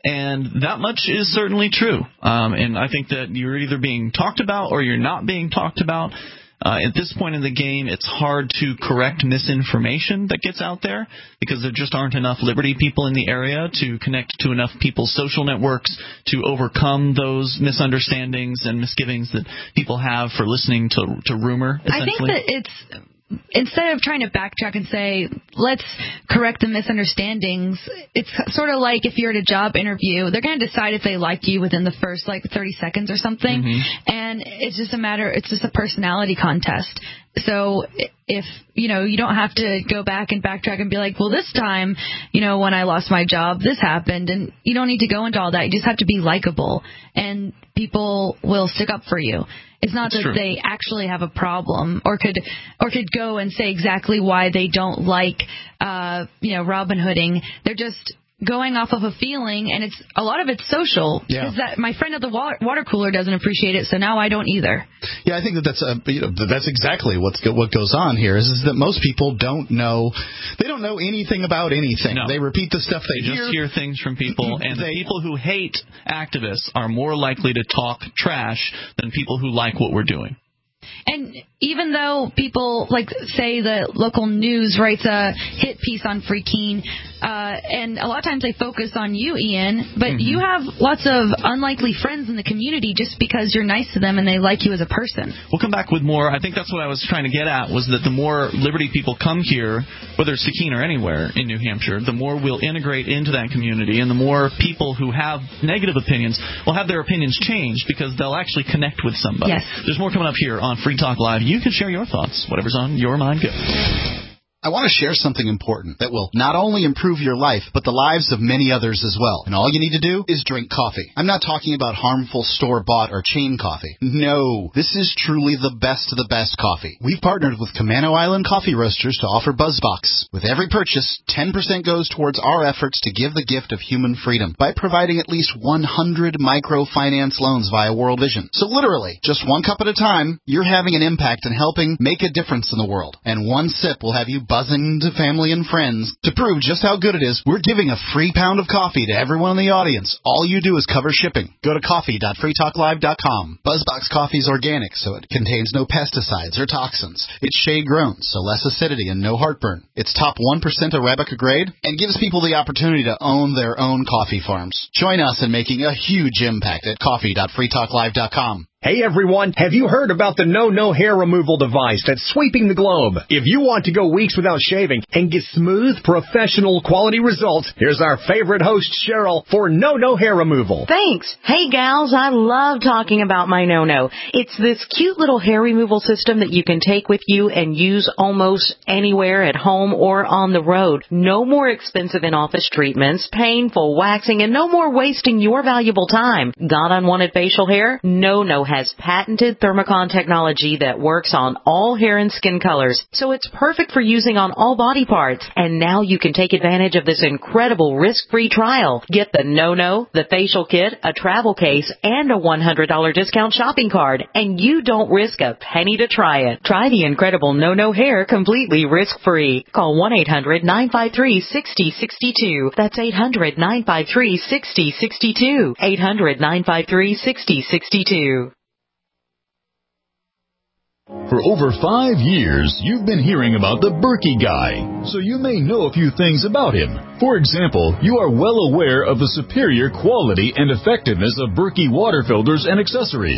And that much is certainly true. Um, and I think that you're either being talked about or you're not being talked about. Uh, at this point in the game, it's hard to correct misinformation that gets out there because there just aren't enough Liberty people in the area to connect to enough people's social networks to overcome those misunderstandings and misgivings that people have for listening to, to rumor, essentially. I think that it's... Instead of trying to backtrack and say, let's correct the misunderstandings, it's sort of like if you're at a job interview, they're going to decide if they like you within the first, like, thirty seconds or something. Mm-hmm. And it's just a matter, it's just a personality contest. So if, you know, you don't have to go back and backtrack and be like, well, this time, you know, when I lost my job, this happened. And you don't need to go into all that. You just have to be likable. And people will stick up for you. It's not That's that true. They actually have a problem or could or could go and say exactly why they don't like, uh, you know, Robin Hooding. They're just going off of a feeling, and it's a lot of it's social. Yeah. Because that my friend at the water, water cooler doesn't appreciate it, so now I don't either. Yeah, I think that that's uh, you know, that's exactly what's what goes on here. Is, is that most people don't know they don't know anything about anything. No. They repeat the stuff they, they hear. just hear things from people, and they, the people who hate activists are more likely to talk trash than people who like what we're doing. And even though people, like, say the local news writes a hit piece on Free Keene, uh, and a lot of times they focus on you, Ian, but mm-hmm. you have lots of unlikely friends in the community just because you're nice to them and they like you as a person. We'll come back with more. I think that's what I was trying to get at, was that the more Liberty people come here, whether it's to Keene or anywhere in New Hampshire, the more we'll integrate into that community, and the more people who have negative opinions will have their opinions changed because they'll actually connect with somebody. Yes. There's more coming up here on Free Talk Live. You can share your thoughts. Whatever's on your mind, go. I want to share something important that will not only improve your life, but the lives of many others as well. And all you need to do is drink coffee. I'm not talking about harmful store-bought or chain coffee. No, this is truly the best of the best coffee. We've partnered with Camano Island Coffee Roasters to offer BuzzBox. With every purchase, ten percent goes towards our efforts to give the gift of human freedom by providing at least one hundred microfinance loans via World Vision. So literally, just one cup at a time, you're having an impact and helping make a difference in the world. And one sip will have you buzzing to family and friends. To prove just how good it is, we're giving a free pound of coffee to everyone in the audience. All you do is cover shipping. Go to coffee dot free talk live dot com. BuzzBox coffee is organic, so it contains no pesticides or toxins. It's shade-grown, so less acidity and no heartburn. It's top one percent Arabica grade and gives people the opportunity to own their own coffee farms. Join us in making a huge impact at coffee dot free talk live dot com. Hey everyone, have you heard about the No No hair removal device that's sweeping the globe? If you want to go weeks without shaving and get smooth, professional quality results, here's our favorite host, Cheryl, for No No hair removal. Thanks. Hey gals, I love talking about my No No. It's this cute little hair removal system that you can take with you and use almost anywhere at home or on the road. No more expensive in-office treatments, painful waxing, and no more wasting your valuable time. Got unwanted facial hair? No No has patented Thermocon technology that works on all hair and skin colors, so it's perfect for using on all body parts. And now you can take advantage of this incredible risk-free trial. Get the No No, the facial kit, a travel case, and a one hundred dollars discount shopping card, and you don't risk a penny to try it. Try the incredible No No hair completely risk-free. Call one eight hundred nine five three six zero six two. That's eight hundred nine five three six zero six two. eight hundred nine five three six zero six two. For over five years, you've been hearing about the Berkey guy, so you may know a few things about him. For example, you are well aware of the superior quality and effectiveness of Berkey water filters and accessories.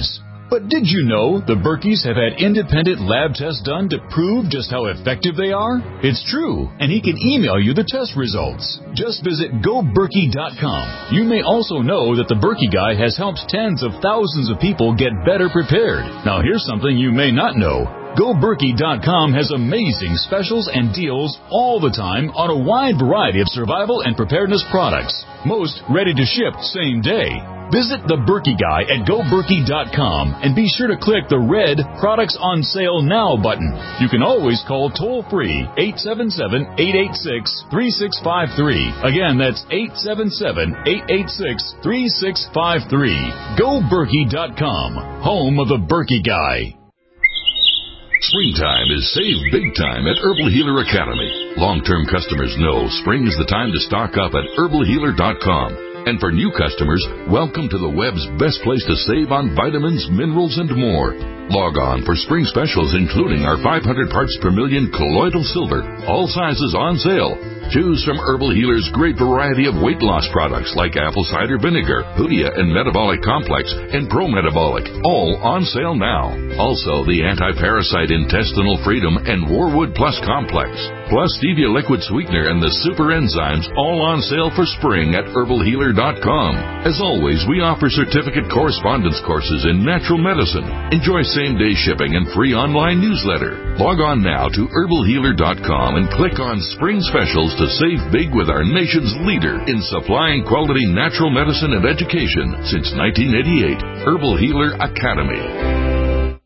But did you know the Berkeys have had independent lab tests done to prove just how effective they are? It's true, and he can email you the test results. Just visit go berkey dot com. You may also know that the Berkey Guy has helped tens of thousands of people get better prepared. Now here's something you may not know. go berkey dot com has amazing specials and deals all the time on a wide variety of survival and preparedness products. Most ready to ship same day. Visit the Berkey Guy at go berkey dot com and be sure to click the red Products on Sale Now button. You can always call toll-free eight seven seven, eight eight six, three six five three. Again, that's eight seven seven, eight eight six, three six five three. go berkey dot com, home of the Berkey Guy. Springtime is save big time at Herbal Healer Academy. Long-term customers know spring is the time to stock up at herbal healer dot com. And for new customers, welcome to the web's best place to save on vitamins, minerals, and more. Log on for spring specials, including our five hundred parts per million colloidal silver, all sizes on sale. Choose from Herbal Healer's great variety of weight loss products like apple cider vinegar, Hoodia and Metabolic Complex, and Pro Metabolic, all on sale now. Also, the Anti-Parasite Intestinal Freedom and Warwood Plus Complex, plus Stevia Liquid Sweetener and the Super Enzymes, all on sale for spring at herbal healer dot com. As always, we offer certificate correspondence courses in natural medicine. Enjoy same-day shipping and free online newsletter. Log on now to herbal healer dot com and click on Spring Specials to save big with our nation's leader in supplying quality natural medicine and education since nineteen eighty-eight, Herbal Healer Academy.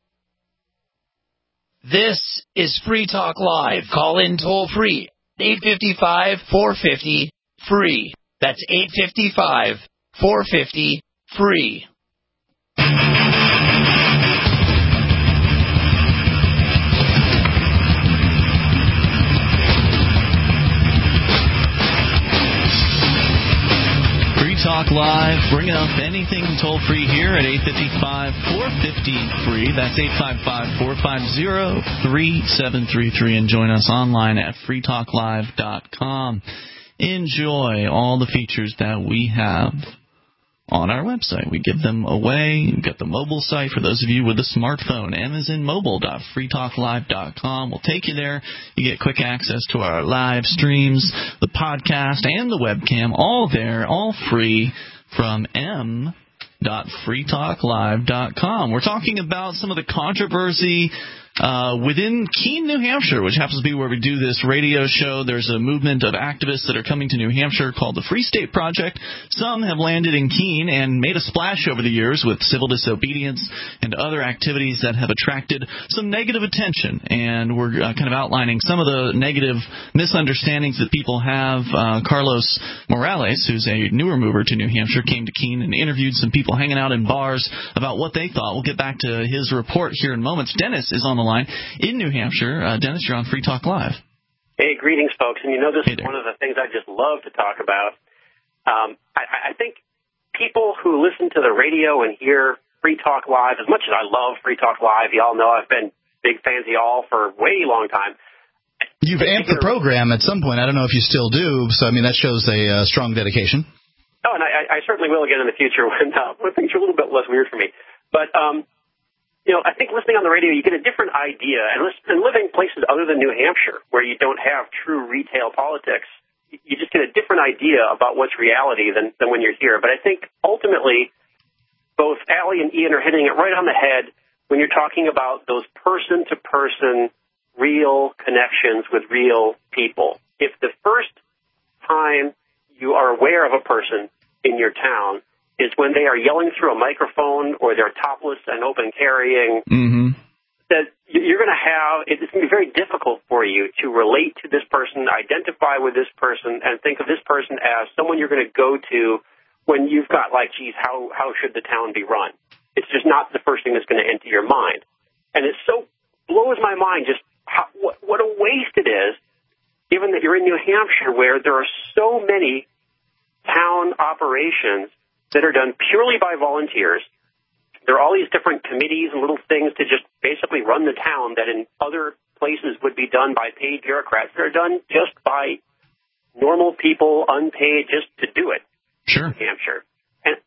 This is Free Talk Live. Call in toll free, eight five five, four five zero, free. That's eight five five, four five zero, free. Talk Live, bringing up anything toll-free here at eight five five, four five zero, free. That's eight five five, four five zero, three seven three three. And join us online at free talk live dot com. Enjoy all the features that we have on our website. We give them away. We've got the mobile site for those of you with a smartphone, amazon mobile dot free talk live dot com. We'll take you there. You get quick access to our live streams, the podcast, and the webcam, all there, all free from m dot free talk live dot com. We're talking about some of the controversy Uh, within Keene, New Hampshire, which happens to be where we do this radio show. There's a movement of activists that are coming to New Hampshire called the Free State Project. Some have landed in Keene and made a splash over the years with civil disobedience and other activities that have attracted some negative attention. And we're uh, kind of outlining some of the negative misunderstandings that people have. Uh, Carlos Morales, who's a newer mover to New Hampshire, came to Keene and interviewed some people hanging out in bars about what they thought. We'll get back to his report here in moments. Dennis is on the line in New Hampshire. Uh, Dennis, you're on Free Talk Live. Hey, greetings, folks. And you know, this hey is one of the things I just love to talk about. Um, I, I think people who listen to the radio and hear Free Talk Live, as much as I love Free Talk Live, y'all know I've been big fans of y'all for a way long time. You've amped the program at some point. I don't know if you still do. So, I mean, that shows a uh, strong dedication. Oh, and I, I certainly will again in the future when, uh, when things are a little bit less weird for me. But, um, you know, I think listening on the radio, you get a different idea. And, listen, and living places other than New Hampshire, where you don't have true retail politics, you just get a different idea about what's reality than, than when you're here. But I think ultimately, both Allie and Ian are hitting it right on the head when you're talking about those person-to-person real connections with real people. If the first time you are aware of a person in your town is when they are yelling through a microphone or they're topless and open carrying, mm-hmm. that you're going to have, it's going to be very difficult for you to relate to this person, identify with this person, and think of this person as someone you're going to go to when you've got like, geez, how, how should the town be run? It's just not the first thing that's going to enter your mind. And it so blows my mind just how, what, what a waste it is, given that you're in New Hampshire where there are so many town operations that are done purely by volunteers. There are all these different committees and little things to just basically run the town that in other places would be done by paid bureaucrats. They're done just by normal people, unpaid, just to do it. Sure. In New Hampshire. And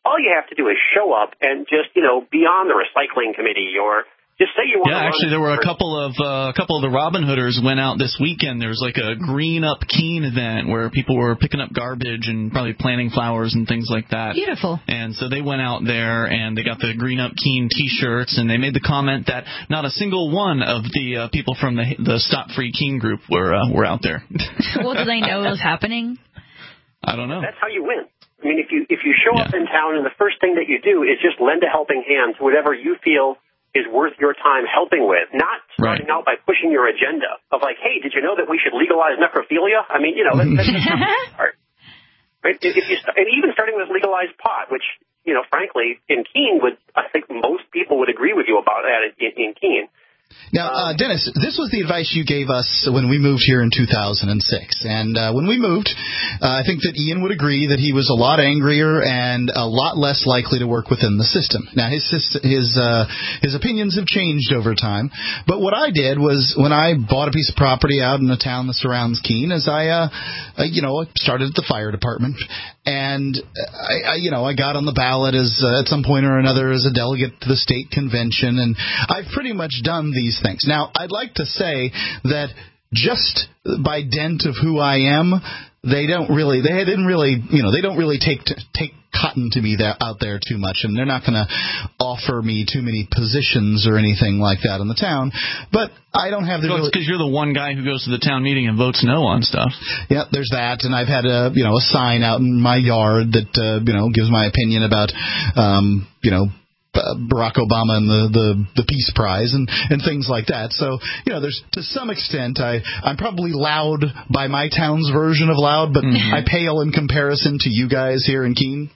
all you have to do is show up and just, you know, be on the recycling committee or just say you want yeah, to actually, there were a couple of uh, a couple of the Robin Hooders went out this weekend. There was like a Green Up Keene event where people were picking up garbage and probably planting flowers and things like that. Beautiful. And so they went out there and they got the Green Up Keene T-shirts, and they made the comment that not a single one of the uh, people from the the Stop Free Keene group were uh, were out there. Well, do they know it was happening? I don't know. That's how you win. I mean, if you if you show yeah. up in town and the first thing that you do is just lend a helping hand to whatever you feel is worth your time helping with, not starting right. out by pushing your agenda of like, hey, did you know that we should legalize necrophilia? I mean, you know, that's, that's just not hard. Right? If you st- and even starting with legalized pot, which, you know, frankly, in Keene, would I think most people would agree with you about that in, in Keene. Now, uh, Dennis, this was the advice you gave us when we moved here in two thousand six. And uh, when we moved, uh, I think that Ian would agree that he was a lot angrier and a lot less likely to work within the system. Now, his his uh, his opinions have changed over time. But what I did was when I bought a piece of property out in the town that surrounds Keene, is I, uh, uh, you know, started at the fire department. And, I, I, you know, I got on the ballot as uh, at some point or another as a delegate to the state convention. And I've pretty much done these things. Now, I'd like to say that just by dint of who I am, they don't really, they didn't really, you know, they don't really take to, take cotton to me that, out there too much, and they're not going to offer me too many positions or anything like that in the town. But I don't have the. So it's because you're the one guy who goes to the town meeting and votes no on stuff. Yeah, there's that, and I've had a you know a sign out in my yard that uh, you know gives my opinion about um, you know. Uh, Barack Obama and the, the, the Peace Prize and, and things like that. So, you know, there's to some extent I, I'm probably loud by my town's version of loud, but mm-hmm. I pale in comparison to you guys here in Keene.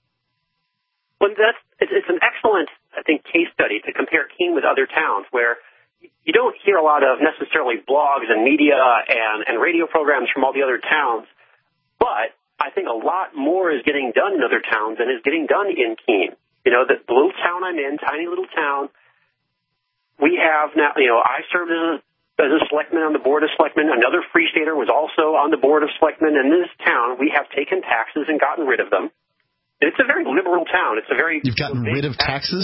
Well, that's, it's an excellent, I think, case study to compare Keene with other towns where you don't hear a lot of necessarily blogs and media and, and radio programs from all the other towns, but I think a lot more is getting done in other towns than is getting done in Keene. You know, the little town I'm in, tiny little town, we have now, you know, I served as a, as a selectman on the board of selectmen. Another Free Stater was also on the board of selectmen. In this town, we have taken taxes and gotten rid of them. It's a very liberal town. It's a very... You've gotten rid of taxes?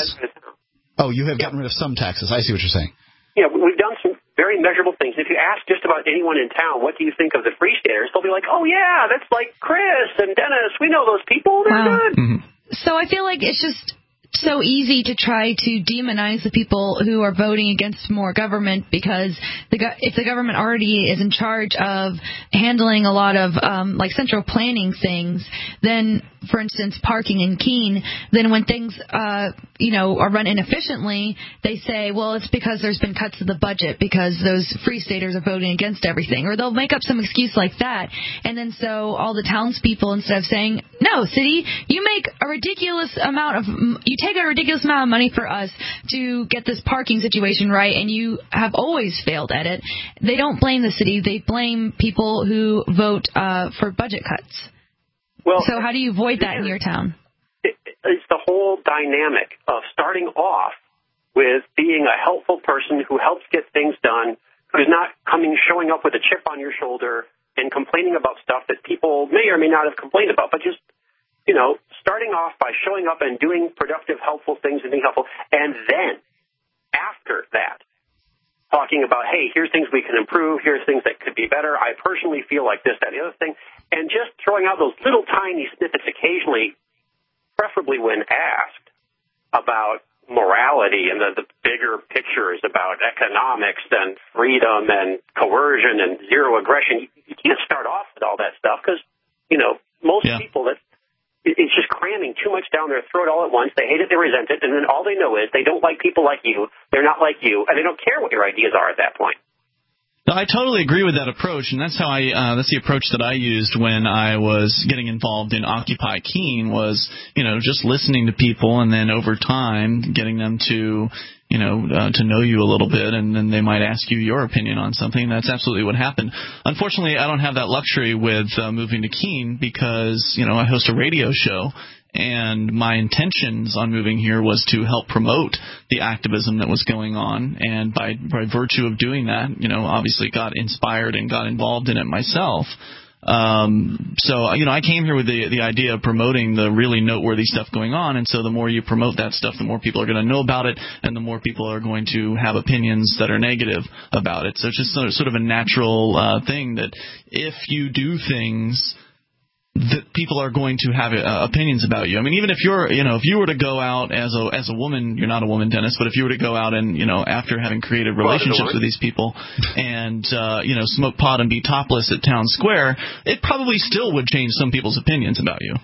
Oh, you have yeah. gotten rid of some taxes. I see what you're saying. Yeah, we've done some very measurable things. If you ask just about anyone in town, what do you think of the Free Staters, they'll be like, oh, yeah, that's like Chris and Dennis. We know those people. They're wow. good. Mm-hmm. So I feel like it's just so easy to try to demonize the people who are voting against more government because the go- if the government already is in charge of handling a lot of um, like central planning things, then, for instance, parking in Keene, then when things uh, you know are run inefficiently, they say, well, it's because there's been cuts to the budget because those Free Staters are voting against everything, or they'll make up some excuse like that, and then so all the townspeople, instead of saying, no, city, you make a ridiculous amount of you take a ridiculous amount of money for us to get this parking situation right, and you have always failed at it. They don't blame the city. They blame people who vote uh, for budget cuts. Well, so how do you avoid that in your town? It, it's the whole dynamic of starting off with being a helpful person who helps get things done, who's not coming, showing up with a chip on your shoulder and complaining about stuff that people may or may not have complained about, but just you know, starting off by showing up and doing productive, helpful things and being helpful, and then after that, talking about, hey, here's things we can improve, here's things that could be better, I personally feel like this, that, the other thing, and just throwing out those little tiny snippets occasionally, preferably when asked, about morality and the, the bigger pictures about economics and freedom and coercion and zero aggression. You, you can't start off with all that stuff because, you know, most yeah. people that it's just cramming too much down their throat all at once. They hate it, they resent it, and then all they know is they don't like people like you, they're not like you, and they don't care what your ideas are at that point. No, I totally agree with that approach, and that's how I uh, that's the approach that I used when I was getting involved in Occupy Keene was, you know, just listening to people and then over time getting them to, you know, uh, to know you a little bit, and then they might ask you your opinion on something. That's absolutely what happened. Unfortunately, I don't have that luxury with uh, moving to Keene because, you know, I host a radio show. And my intentions on moving here was to help promote the activism that was going on. And by, by virtue of doing that, you know, obviously got inspired and got involved in it myself. Um, so, you know, I came here with the the idea of promoting the really noteworthy stuff going on, and so the more you promote that stuff, the more people are going to know about it, and the more people are going to have opinions that are negative about it. So it's just sort of a natural uh, thing that if you do things that people are going to have uh, opinions about you. I mean, even if you're, you know, if you were to go out as a as a woman, you're not a woman, Dennis, but if you were to go out and, you know, after having created relationships with these people and, uh, you know, smoke pot and be topless at Town Square, it probably still would change some people's opinions about you.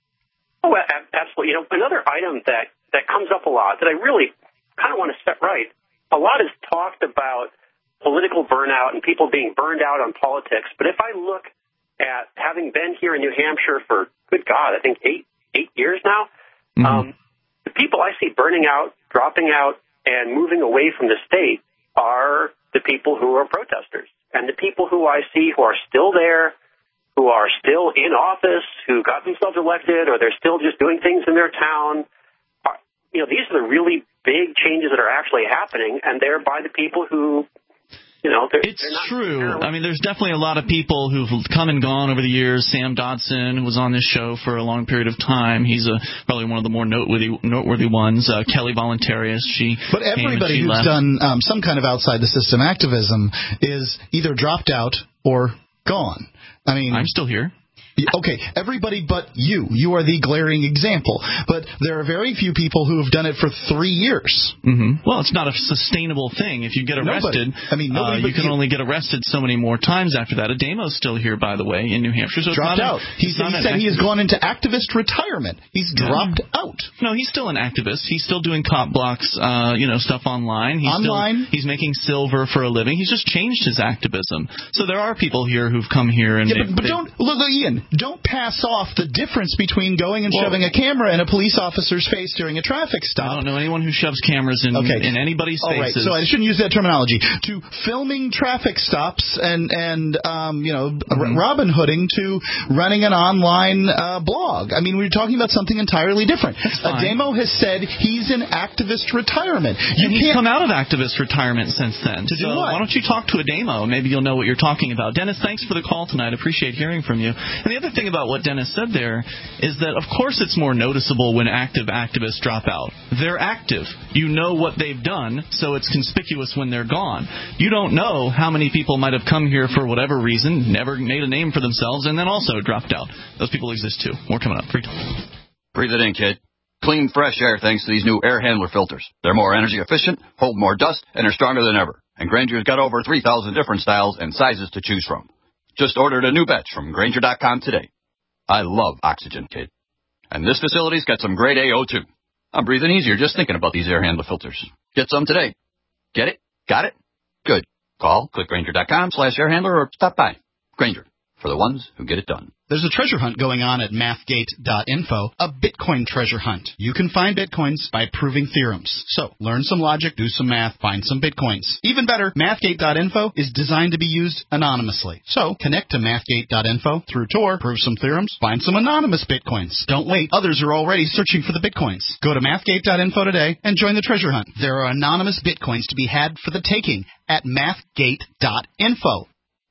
Oh, absolutely. You know, another item that, that comes up a lot that I really kind of want to set right, a lot is talked about political burnout and people being burned out on politics, but if I look at having been here in New Hampshire for, good God, I think eight eight years now, mm-hmm. um, the people I see burning out, dropping out, and moving away from the state are the people who are protesters. And the people who I see who are still there, who are still in office, who got themselves elected, or they're still just doing things in their town, are, you know, these are the really big changes that are actually happening, and they're by the people who... You know, they're, it's they're not true. terrible. I mean, there's definitely a lot of people who've come and gone over the years. Sam Dodson, who was on this show for a long period of time, he's a, probably one of the more noteworthy, noteworthy ones. Uh, Kelly Voluntarius, she But everybody she who's left. done um, some kind of outside-the-system activism is either dropped out or gone. I mean, I'm still here. Okay, everybody but you. You are the glaring example. But there are very few people who have done it for three years. Mm-hmm. Well, it's not a sustainable thing. If you get arrested, nobody. I mean, nobody uh, you can you. only get arrested so many more times after that. Ademo's still here, by the way, in New Hampshire. So dropped it's not out. A, He's, he said he has gone into activist retirement. He's yeah. dropped out. No, he's still an activist. He's still doing cop blocks, uh, you know, stuff online. He's online? Still, he's making silver for a living. He's just changed his activism. So there are people here who've come here and... Yeah, they, but, but they, don't, look, Ian, don't pass off the difference between going and well, shoving a camera in a police officer's face during a traffic stop. I don't know anyone who shoves cameras in, okay. in anybody's All faces. Right, so I shouldn't use that terminology. To filming traffic stops and, and um, you know, mm-hmm. Robin Hooding to running an online uh, blog. I mean, we're talking about something entirely different. Ademo has said he's in activist retirement. and You he's can't... come out of activist retirement since then. To so do what? Why don't you talk to Ademo? Maybe you'll know what you're talking about. Dennis, thanks for the call tonight. Appreciate hearing from you. And the other thing about what Dennis said there is that, of course, it's more noticeable when active activists drop out. They're active. You know what they've done, so it's conspicuous when they're gone. You don't know how many people might have come here for whatever reason, never made a name for themselves, and then also dropped out. Those people exist, too. More coming up. Free talk. Breathe it in, kid. Clean, fresh air thanks to these new air handler filters. They're more energy efficient, hold more dust, and are stronger than ever. And Grainger's got over three thousand different styles and sizes to choose from. Just ordered a new batch from Grainger dot com today. I love oxygen, kid. And this facility's got some great A O, too. I'm breathing easier just thinking about these air handler filters. Get some today. Get it? Got it? Good. Call, click Grainger dot com slash air handler, or stop by. Grainger, for the ones who get it done. There's a treasure hunt going on at mathgate dot info, a Bitcoin treasure hunt. You can find Bitcoins by proving theorems. So, learn some logic, do some math, find some Bitcoins. Even better, mathgate dot info is designed to be used anonymously. So, connect to mathgate dot info through Tor, prove some theorems, find some anonymous Bitcoins. Don't wait. Others are already searching for the Bitcoins. Go to mathgate dot info today and join the treasure hunt. There are anonymous Bitcoins to be had for the taking at mathgate dot info.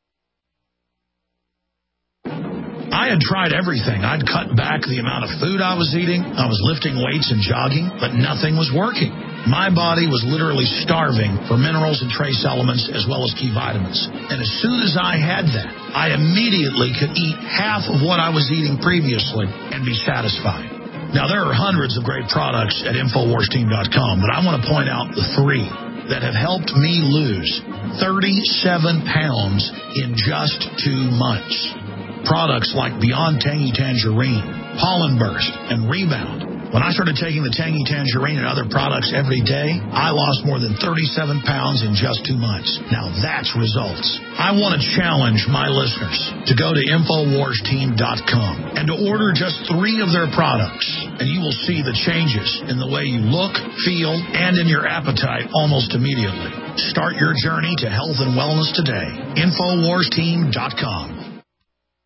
I had tried everything. I'd cut back the amount of food I was eating. I was lifting weights and jogging, but nothing was working. My body was literally starving for minerals and trace elements as well as key vitamins. And as soon as I had that, I immediately could eat half of what I was eating previously and be satisfied. Now, there are hundreds of great products at Infowars Team dot com, but I want to point out the three that have helped me lose thirty-seven pounds in just two months. Products like Beyond Tangy Tangerine, Pollen Burst, and Rebound. When I started taking the Tangy Tangerine and other products every day, I lost more than thirty-seven pounds in just two months. Now that's results. I want to challenge my listeners to go to Infowars Team dot com and to order just three of their products, and you will see the changes in the way you look, feel, and in your appetite almost immediately. Start your journey to health and wellness today. Infowars Team dot com.